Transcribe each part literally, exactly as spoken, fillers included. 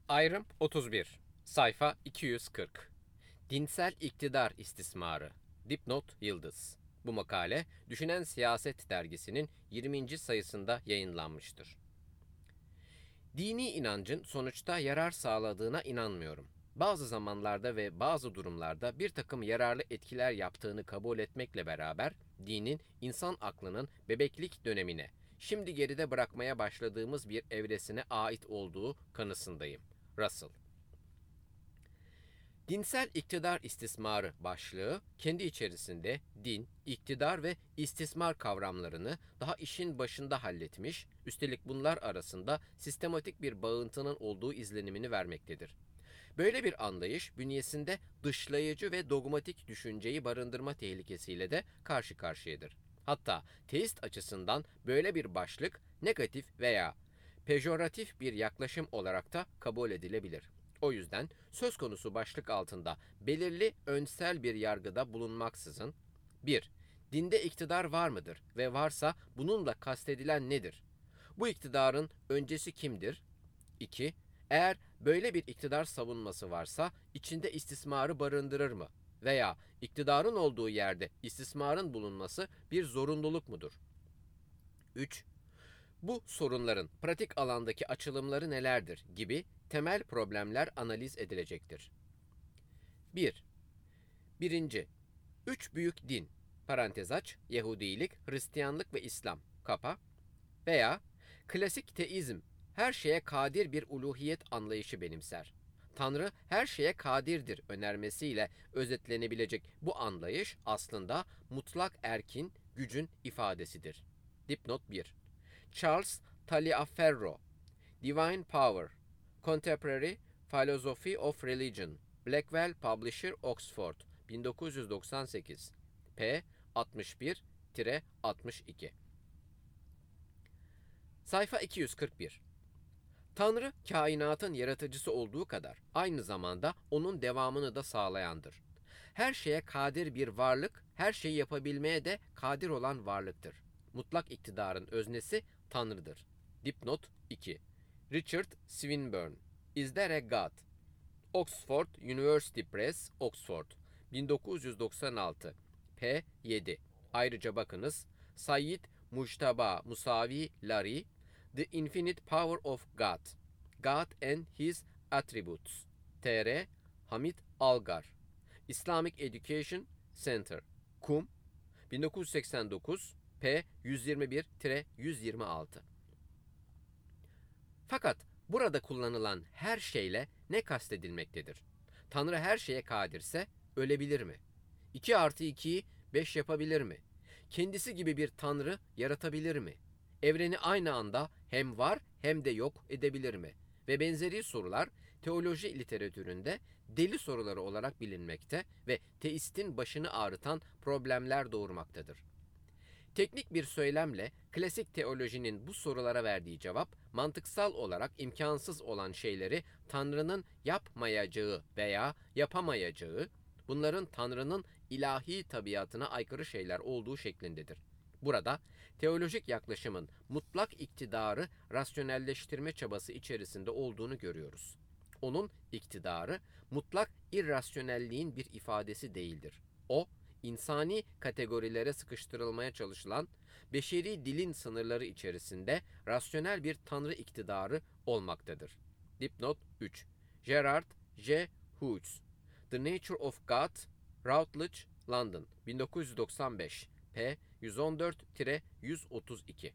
Ayrım otuz bir. Sayfa iki yüz kırk. Dinsel iktidar istismarı. Dipnot Yıldız. Bu makale Düşünen Siyaset dergisinin yirminci sayısında yayınlanmıştır. Dini inancın sonuçta yarar sağladığına inanmıyorum. Bazı zamanlarda ve bazı durumlarda bir takım yararlı etkiler yaptığını kabul etmekle beraber, dinin insan aklının bebeklik dönemine, şimdi geride bırakmaya başladığımız bir evresine ait olduğu kanısındayım. Russell. Dinsel iktidar istismarı başlığı, kendi içerisinde din, iktidar ve istismar kavramlarını daha işin başında halletmiş, üstelik bunlar arasında sistematik bir bağıntının olduğu izlenimini vermektedir. Böyle bir anlayış, bünyesinde dışlayıcı ve dogmatik düşünceyi barındırma tehlikesiyle de karşı karşıyadır. Hatta teist açısından böyle bir başlık, negatif veya pejoratif bir yaklaşım olarak da kabul edilebilir. O yüzden söz konusu başlık altında belirli önsel bir yargıda bulunmaksızın bir. Dinde iktidar var mıdır ve varsa bununla kastedilen nedir? Bu iktidarın öncesi kimdir? iki. Eğer böyle bir iktidar savunması varsa içinde istismarı barındırır mı? Veya iktidarın olduğu yerde istismarın bulunması bir zorunluluk mudur? üç. Bu sorunların pratik alandaki açılımları nelerdir gibi temel problemler analiz edilecektir. bir. Birinci. Üç büyük din, parantez aç, Yahudilik, Hristiyanlık ve İslam, kapa, veya klasik teizm, her şeye kadir bir uluhiyet anlayışı benimser. Tanrı her şeye kadirdir önermesiyle özetlenebilecek bu anlayış aslında mutlak erkin gücün ifadesidir. Dipnot bir. Charles Taliaferro, Divine Power, Contemporary Philosophy of Religion, Blackwell Publisher, Oxford, bin dokuz yüz doksan sekiz, p. altmış bir altmış iki. Sayfa iki yüz kırk bir. Tanrı, kainatın yaratıcısı olduğu kadar aynı zamanda onun devamını da sağlayandır. Her şeye kadir bir varlık, her şeyi yapabilmeye de kadir olan varlıktır. Mutlak iktidarın öznesi Tanrı'dır. Dipnot iki. Richard Swinburne, Is There a God? Oxford University Press, Oxford, bin dokuz yüz doksan altı, p. yedi. Ayrıca bakınız, Said Mujtaba Musavi Lari, The Infinite Power of God, God and His Attributes, T R Hamit Algar, Islamic Education Center, Kum, bin dokuz yüz seksen dokuz, p. yüz yirmi bir yüz yirmi altı. Fakat burada kullanılan her şeyle ne kastedilmektedir? Tanrı her şeye kadirse ölebilir mi? iki artı ikiyi beş yapabilir mi? Kendisi gibi bir tanrı yaratabilir mi? Evreni aynı anda hem var hem de yok edebilir mi? Ve benzeri sorular teoloji literatüründe deli soruları olarak bilinmekte ve teistin başını ağrıtan problemler doğurmaktadır. Teknik bir söylemle klasik teolojinin bu sorulara verdiği cevap, mantıksal olarak imkansız olan şeyleri Tanrı'nın yapmayacağı veya yapamayacağı, bunların Tanrı'nın ilahi tabiatına aykırı şeyler olduğu şeklindedir. Burada teolojik yaklaşımın mutlak iktidarı rasyonelleştirme çabası içerisinde olduğunu görüyoruz. Onun iktidarı mutlak irrasyonelliğin bir ifadesi değildir. O, insani kategorilere sıkıştırılmaya çalışılan beşeri dilin sınırları içerisinde rasyonel bir tanrı iktidarı olmaktadır. Dipnot üç. Gerard J. Hughes, The Nature of God, Routledge, London, bin dokuz yüz doksan beş, p. yüz on dört yüz otuz iki.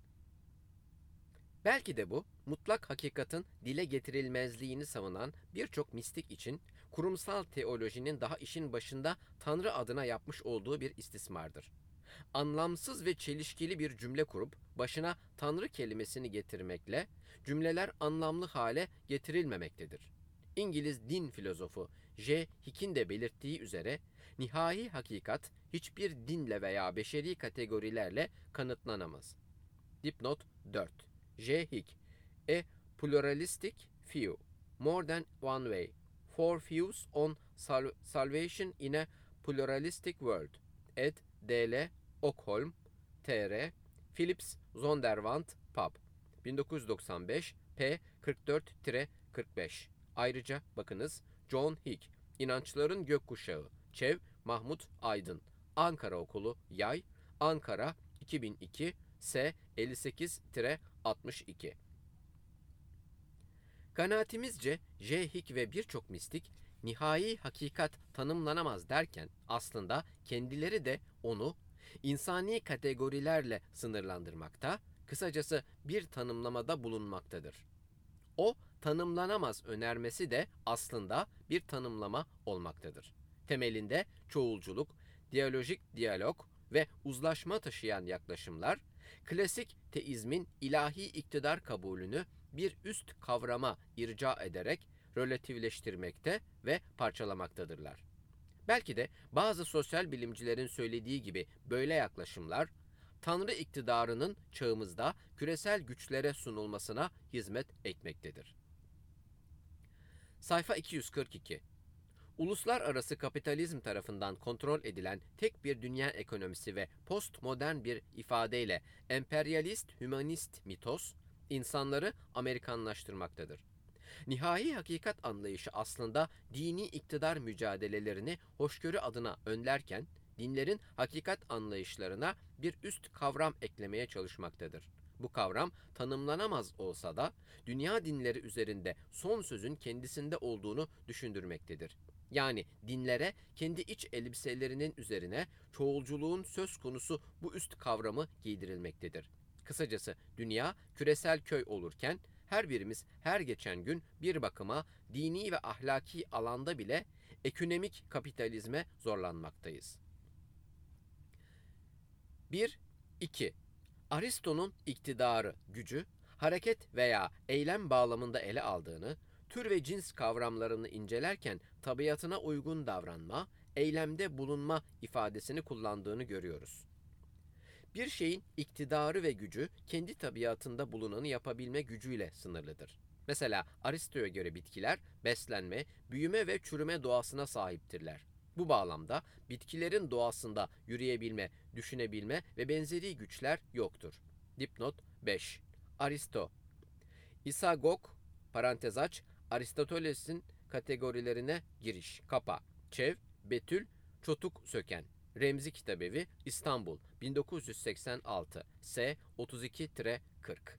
Belki de bu, mutlak hakikatin dile getirilmezliğini savunan birçok mistik için kurumsal teolojinin daha işin başında Tanrı adına yapmış olduğu bir istismardır. Anlamsız ve çelişkili bir cümle kurup başına Tanrı kelimesini getirmekle cümleler anlamlı hale getirilmemektedir. İngiliz din filozofu J. Hick'in de belirttiği üzere nihai hakikat hiçbir dinle veya beşeri kategorilerle kanıtlanamaz. Dipnot dört. J. Hick, A Pluralistic View, More Than One Way, Four Views on Sal Salvation in a Pluralistic World, Ed. D L. Ockholm, T R Philips Zondervan, Pub, bin dokuz yüz doksan beş, p. kırk dört kırk beş. Ayrıca bakınız John Hick, İnançların Gökkuşağı, Çev, Mahmut Aydın, Ankara Okulu, Yay, Ankara iki bin iki, S elli sekiz altmış iki. Kanaatimizce J. Hick ve birçok mistik, nihai hakikat tanımlanamaz derken aslında kendileri de onu insani kategorilerle sınırlandırmakta, kısacası bir tanımlamada bulunmaktadır. O tanımlanamaz önermesi de aslında bir tanımlama olmaktadır. Temelinde çoğulculuk, diyalojik diyalog ve uzlaşma taşıyan yaklaşımlar, klasik teizmin ilahi iktidar kabulünü bir üst kavrama irca ederek relatifleştirmekte ve parçalamaktadırlar. Belki de bazı sosyal bilimcilerin söylediği gibi böyle yaklaşımlar, Tanrı iktidarının çağımızda küresel güçlere sunulmasına hizmet etmektedir. Sayfa iki yüz kırk iki. Uluslararası kapitalizm tarafından kontrol edilen tek bir dünya ekonomisi ve postmodern bir ifadeyle emperyalist hümanist mitos, insanları Amerikanlaştırmaktadır. Nihai hakikat anlayışı aslında dini iktidar mücadelelerini hoşgörü adına önlerken, dinlerin hakikat anlayışlarına bir üst kavram eklemeye çalışmaktadır. Bu kavram tanımlanamaz olsa da dünya dinleri üzerinde son sözün kendisinde olduğunu düşündürmektedir. Yani dinlere kendi iç elbiselerinin üzerine çoğulculuğun söz konusu bu üst kavramı giydirilmektedir. Kısacası dünya küresel köy olurken her birimiz her geçen gün bir bakıma dini ve ahlaki alanda bile ekonomik kapitalizme zorlanmaktayız. bir iki. Aristo'nun iktidarı, gücü, hareket veya eylem bağlamında ele aldığını, tür ve cins kavramlarını incelerken tabiatına uygun davranma, eylemde bulunma ifadesini kullandığını görüyoruz. Bir şeyin iktidarı ve gücü kendi tabiatında bulunanı yapabilme gücüyle sınırlıdır. Mesela Aristo'ya göre bitkiler beslenme, büyüme ve çürüme doğasına sahiptirler. Bu bağlamda bitkilerin doğasında yürüyebilme, düşünebilme ve benzeri güçler yoktur. Dipnot beş. Aristo. İsagog, parantez aç, Aristoteles'in kategorilerine giriş, kapa. Çev, Betül, Çotuk Söken. Remzi Kitabevi, İstanbul, bin dokuz yüz seksen altı, S otuz iki kırk.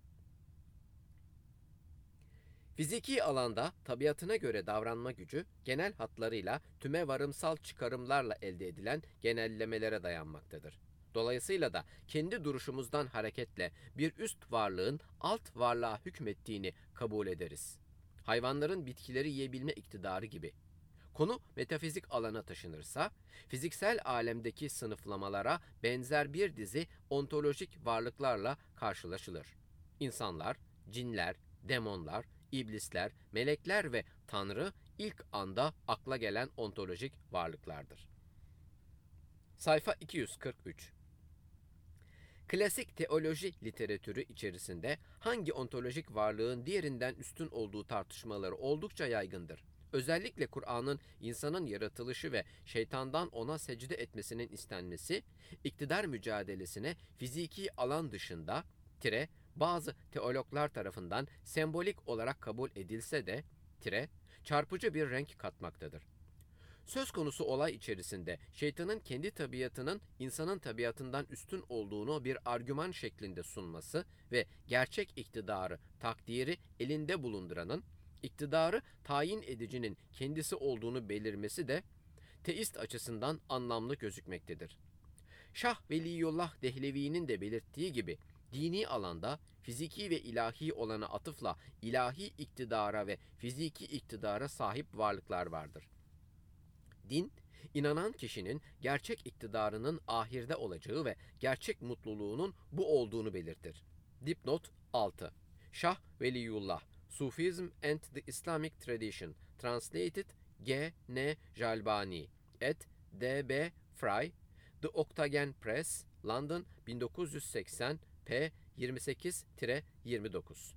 Fiziki alanda tabiatına göre davranma gücü, genel hatlarıyla tüme varımsal çıkarımlarla elde edilen genellemelere dayanmaktadır. Dolayısıyla da kendi duruşumuzdan hareketle bir üst varlığın alt varlığa hükmettiğini kabul ederiz. Hayvanların bitkileri yiyebilme iktidarı gibi. Konu metafizik alana taşınırsa, fiziksel alemdeki sınıflamalara benzer bir dizi ontolojik varlıklarla karşılaşılır. İnsanlar, cinler, demonlar, iblisler, melekler ve Tanrı ilk anda akla gelen ontolojik varlıklardır. Sayfa iki yüz kırk üç. Klasik teoloji literatürü içerisinde hangi ontolojik varlığın diğerinden üstün olduğu tartışmaları oldukça yaygındır. Özellikle Kur'an'ın insanın yaratılışı ve şeytandan ona secde etmesinin istenmesi, iktidar mücadelesine fiziki alan dışında, tire, bazı teologlar tarafından sembolik olarak kabul edilse de, tire, çarpıcı bir renk katmaktadır. Söz konusu olay içerisinde şeytanın kendi tabiatının insanın tabiatından üstün olduğunu bir argüman şeklinde sunması ve gerçek iktidarı, takdiri elinde bulunduranın, iktidarı tayin edicinin kendisi olduğunu belirmesi de teist açısından anlamlı gözükmektedir. Şah Veliyullah Dehlevi'nin de belirttiği gibi dini alanda fiziki ve ilahi olana atıfla ilahi iktidara ve fiziki iktidara sahip varlıklar vardır. Din, inanan kişinin gerçek iktidarının ahirde olacağı ve gerçek mutluluğunun bu olduğunu belirtir. Dipnot altı. Şah Veliyullah, Sufism and the Islamic Tradition, translated G N Jalbani, et D B Fry, The Octagon Press, London, bin dokuz yüz seksen, p yirmi sekiz yirmi dokuz.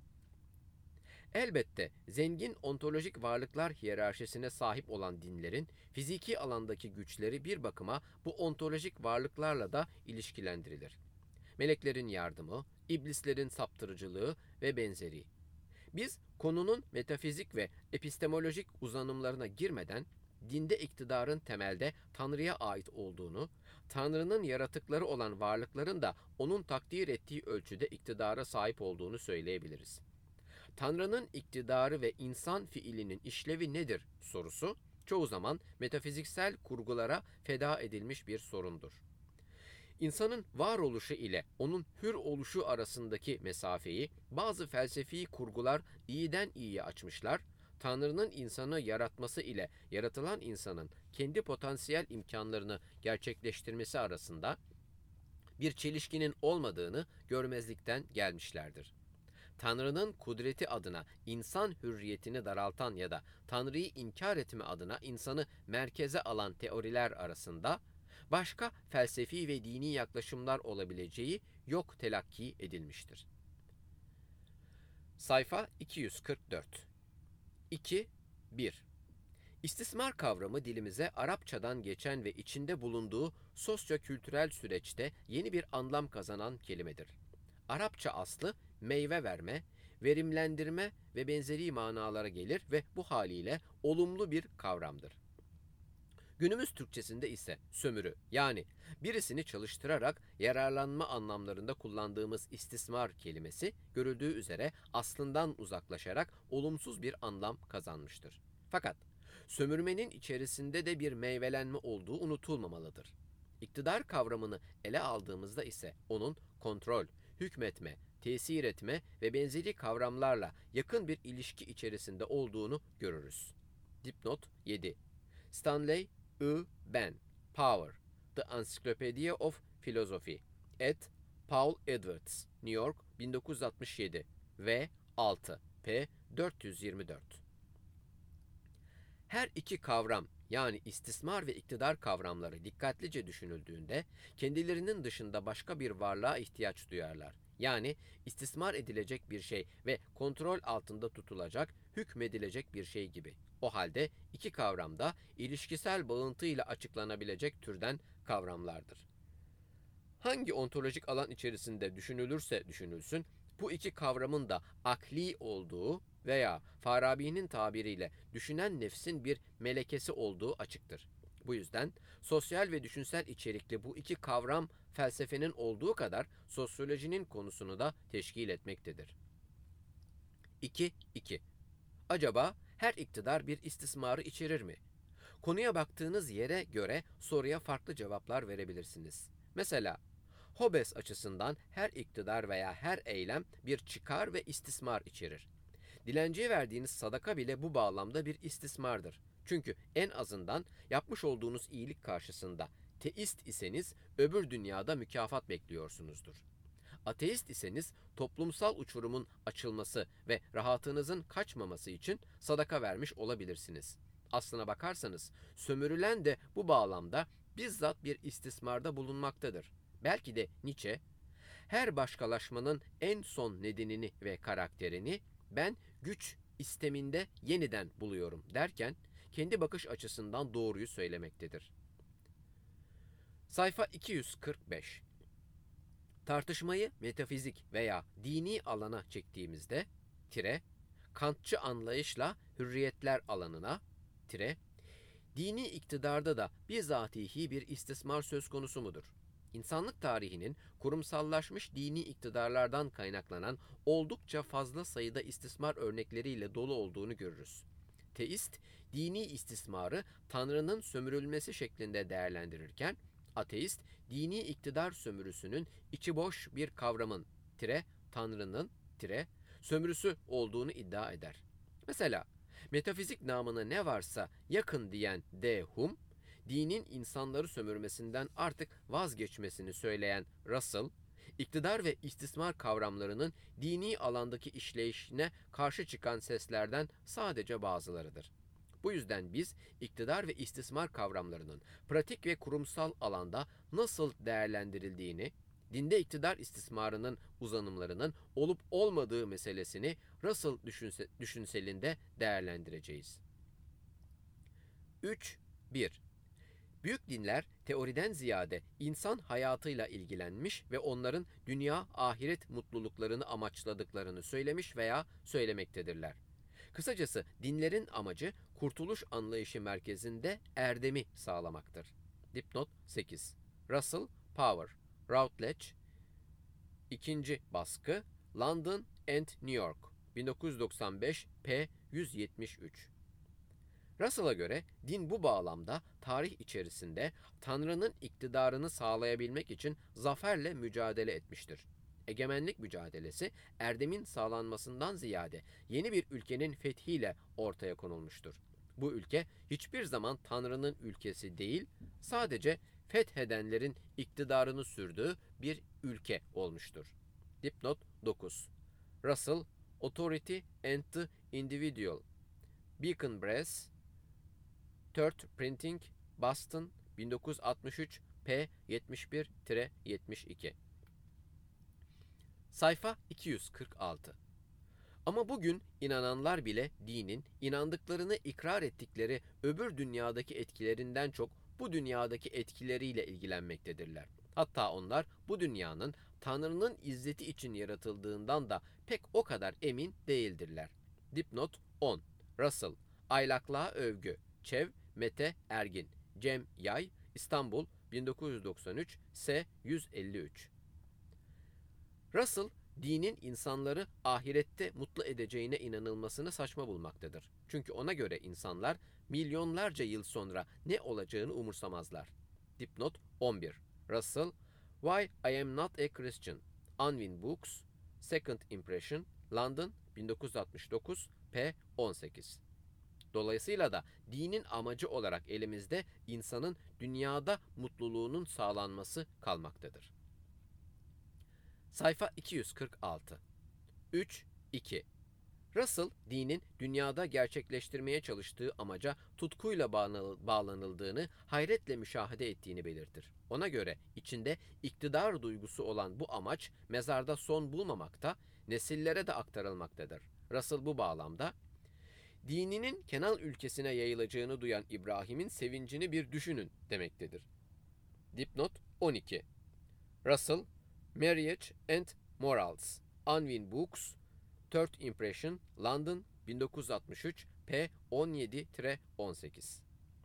Elbette zengin ontolojik varlıklar hiyerarşisine sahip olan dinlerin fiziki alandaki güçleri bir bakıma bu ontolojik varlıklarla da ilişkilendirilir. Meleklerin yardımı, iblislerin saptırıcılığı ve benzeri. Biz konunun metafizik ve epistemolojik uzanımlarına girmeden dinde iktidarın temelde Tanrı'ya ait olduğunu, Tanrı'nın yaratıkları olan varlıkların da onun takdir ettiği ölçüde iktidara sahip olduğunu söyleyebiliriz. Tanrı'nın iktidarı ve insan fiilinin işlevi nedir sorusu çoğu zaman metafiziksel kurgulara feda edilmiş bir sorundur. İnsanın varoluşu ile onun hür oluşu arasındaki mesafeyi bazı felsefi kurgular iyiden iyiye açmışlar, Tanrı'nın insanı yaratması ile yaratılan insanın kendi potansiyel imkanlarını gerçekleştirmesi arasında bir çelişkinin olmadığını görmezlikten gelmişlerdir. Tanrı'nın kudreti adına insan hürriyetini daraltan ya da Tanrı'yı inkar etme adına insanı merkeze alan teoriler arasında başka felsefi ve dini yaklaşımlar olabileceği yok telakki edilmiştir. Sayfa iki yüz kırk dört. iki bir. İstismar kavramı dilimize Arapçadan geçen ve içinde bulunduğu sosyo-kültürel süreçte yeni bir anlam kazanan kelimedir. Arapça aslı meyve verme, verimlendirme ve benzeri manalara gelir ve bu haliyle olumlu bir kavramdır. Günümüz Türkçesinde ise sömürü, yani birisini çalıştırarak yararlanma anlamlarında kullandığımız istismar kelimesi görüldüğü üzere aslından uzaklaşarak olumsuz bir anlam kazanmıştır. Fakat sömürmenin içerisinde de bir meyvelenme olduğu unutulmamalıdır. İktidar kavramını ele aldığımızda ise onun kontrol, hükmetme, tesir etme ve benzeri kavramlarla yakın bir ilişki içerisinde olduğunu görürüz. Dipnot yedi. Stanley I. Ben, Power, The Encyclopedia of Philosophy, et Paul Edwards, New York, bin dokuz yüz altmış yedi, V altı, P dört yüz yirmi dört. Her iki kavram, yani istismar ve iktidar kavramları dikkatlice düşünüldüğünde kendilerinin dışında başka bir varlığa ihtiyaç duyarlar. Yani istismar edilecek bir şey ve kontrol altında tutulacak, hükmedilecek bir şey gibi. O halde iki kavram da ilişkisel bağıntı ile açıklanabilecek türden kavramlardır. Hangi ontolojik alan içerisinde düşünülürse düşünülsün, bu iki kavramın da akli olduğu veya Farabi'nin tabiriyle düşünen nefsin bir melekesi olduğu açıktır. Bu yüzden sosyal ve düşünsel içerikli bu iki kavram felsefenin olduğu kadar sosyolojinin konusunu da teşkil etmektedir. iki iki. Acaba her iktidar bir istismarı içerir mi? Konuya baktığınız yere göre soruya farklı cevaplar verebilirsiniz. Mesela, Hobbes açısından her iktidar veya her eylem bir çıkar ve istismar içerir. Dilenciye verdiğiniz sadaka bile bu bağlamda bir istismardır. Çünkü en azından yapmış olduğunuz iyilik karşısında teist iseniz öbür dünyada mükafat bekliyorsunuzdur. Ateist iseniz toplumsal uçurumun açılması ve rahatınızın kaçmaması için sadaka vermiş olabilirsiniz. Aslına bakarsanız sömürülen de bu bağlamda bizzat bir istismarda bulunmaktadır. Belki de Nietzsche, her başkalaşmanın en son nedenini ve karakterini ben güç isteminde yeniden buluyorum derken kendi bakış açısından doğruyu söylemektedir. Sayfa iki yüz kırk beş. Tartışmayı metafizik veya dini alana çektiğimizde tire, Kantçı anlayışla hürriyetler alanına tire, dini iktidarda da bizatihi bir istismar söz konusu mudur? İnsanlık tarihinin kurumsallaşmış dini iktidarlardan kaynaklanan oldukça fazla sayıda istismar örnekleriyle dolu olduğunu görürüz. Teist, dini istismarı Tanrı'nın sömürülmesi şeklinde değerlendirirken, ateist, dini iktidar sömürüsünün içi boş bir kavramın, tire, Tanrı'nın, tire, sömürüsü olduğunu iddia eder. Mesela, metafizik namına ne varsa yakın diyen de Hume, dinin insanları sömürmesinden artık vazgeçmesini söyleyen Russell, iktidar ve istismar kavramlarının dini alandaki işleyişine karşı çıkan seslerden sadece bazılarıdır. Bu yüzden biz iktidar ve istismar kavramlarının pratik ve kurumsal alanda nasıl değerlendirildiğini, dinde iktidar istismarının uzanımlarının olup olmadığı meselesini Russell düşünse, düşünselinde değerlendireceğiz. üç bir. Büyük dinler teoriden ziyade insan hayatıyla ilgilenmiş ve onların dünya ahiret mutluluklarını amaçladıklarını söylemiş veya söylemektedirler. Kısacası dinlerin amacı kurtuluş anlayışı merkezinde erdemi sağlamaktır. Dipnot sekiz. Russell Power, Routledge, ikinci baskı, London and New York, bin dokuz yüz doksan beş, p. yüz yetmiş üç. Russell'a göre din bu bağlamda tarih içerisinde Tanrı'nın iktidarını sağlayabilmek için zaferle mücadele etmiştir. Egemenlik mücadelesi erdemin sağlanmasından ziyade yeni bir ülkenin fethiyle ortaya konulmuştur. Bu ülke hiçbir zaman Tanrı'nın ülkesi değil, sadece fethedenlerin iktidarını sürdüğü bir ülke olmuştur. Dipnot dokuz. Russell, Authority and the Individual, Beacon Press, Third Printing, Boston, bin dokuz yüz altmış üç, p. yetmiş bir yetmiş iki. Sayfa iki yüz kırk altı. Ama bugün inananlar bile dinin inandıklarını ikrar ettikleri öbür dünyadaki etkilerinden çok bu dünyadaki etkileriyle ilgilenmektedirler. Hatta onlar bu dünyanın Tanrı'nın izzeti için yaratıldığından da pek o kadar emin değildirler. Dipnot on. Russell, Aylaklığa Övgü, Çev, Mete Ergin, Cem Yay, İstanbul, bin dokuz yüz doksan üç, s. yüz elli üç. Russell, dinin insanları ahirette mutlu edeceğine inanılmasını saçma bulmaktadır. Çünkü ona göre insanlar milyonlarca yıl sonra ne olacağını umursamazlar. Dipnot on bir. Russell, Why I Am Not a Christian, Unwin Books, Second Impression, London, bin dokuz yüz altmış dokuz, p. on sekiz. Dolayısıyla da dinin amacı olarak elimizde insanın dünyada mutluluğunun sağlanması kalmaktadır. Sayfa iki yüz kırk altı. üç iki. Russell, dinin dünyada gerçekleştirmeye çalıştığı amaca tutkuyla bağlanıldığını, hayretle müşahede ettiğini belirtir. Ona göre içinde iktidar duygusu olan bu amaç mezarda son bulmamakta, nesillere de aktarılmaktadır. Russell bu bağlamda, dininin Kenan ülkesine yayılacağını duyan İbrahim'in sevincini bir düşünün demektedir. Dipnot on iki. Russell, Marriage and Morals, Unwin Books, Third Impression, London, bin dokuz yüz altmış üç, p. on yedi on sekiz.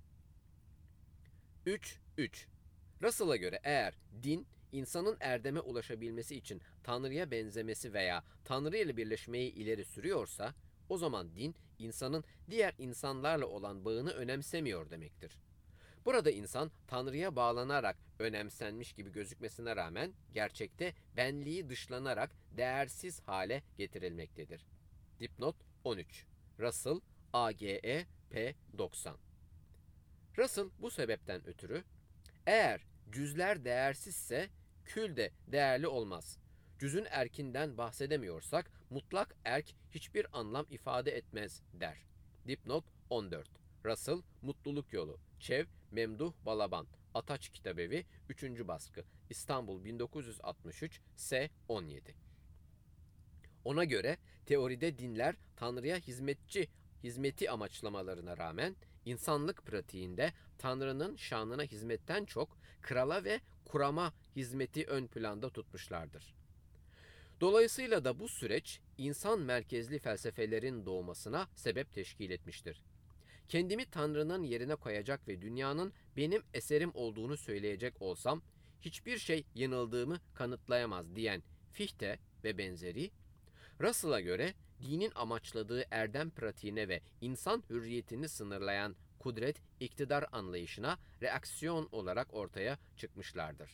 üç üç. Russell'a göre eğer din, insanın erdeme ulaşabilmesi için Tanrı'ya benzemesi veya Tanrı ile birleşmeyi ileri sürüyorsa, o zaman din, insanın diğer insanlarla olan bağını önemsemiyor demektir. Burada insan Tanrı'ya bağlanarak önemsenmiş gibi gözükmesine rağmen gerçekte benliği dışlanarak değersiz hale getirilmektedir. Dipnot on üç. Russell, A G E, p. doksan. Russell bu sebepten ötürü, eğer cüzler değersizse kül de değerli olmaz. Cüzün erkinden bahsedemiyorsak mutlak erk hiçbir anlam ifade etmez der. Dipnot on dört. Russell, Mutluluk Yolu, Çev, Memduh Balaban, Ataç Kitabevi, üçüncü baskı, İstanbul, bin dokuz yüz altmış üç, s. on yedi. Ona göre teoride dinler Tanrı'ya hizmetçi, hizmeti amaçlamalarına rağmen insanlık pratiğinde Tanrı'nın şanına hizmetten çok krala ve kurama hizmeti ön planda tutmuşlardır. Dolayısıyla da bu süreç insan merkezli felsefelerin doğmasına sebep teşkil etmiştir. Kendimi Tanrı'nın yerine koyacak ve dünyanın benim eserim olduğunu söyleyecek olsam, hiçbir şey yanıldığımı kanıtlayamaz diyen Fichte ve benzeri, Russell'a göre dinin amaçladığı erdem pratiğine ve insan hürriyetini sınırlayan kudret, iktidar anlayışına reaksiyon olarak ortaya çıkmışlardır.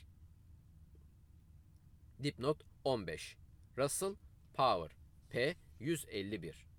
Dipnot on beş. Russell, Power, p. yüz elli bir.